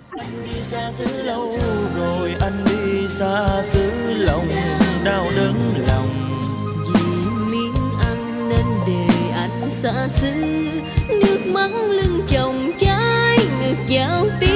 Anh đi xa xứ lâu rồi, anh đi xa xứ lòng đau đớn lòng. Vì miếng ăn nên để anh xa xứ, nước mắt lưng chồng trái ngược vào tim.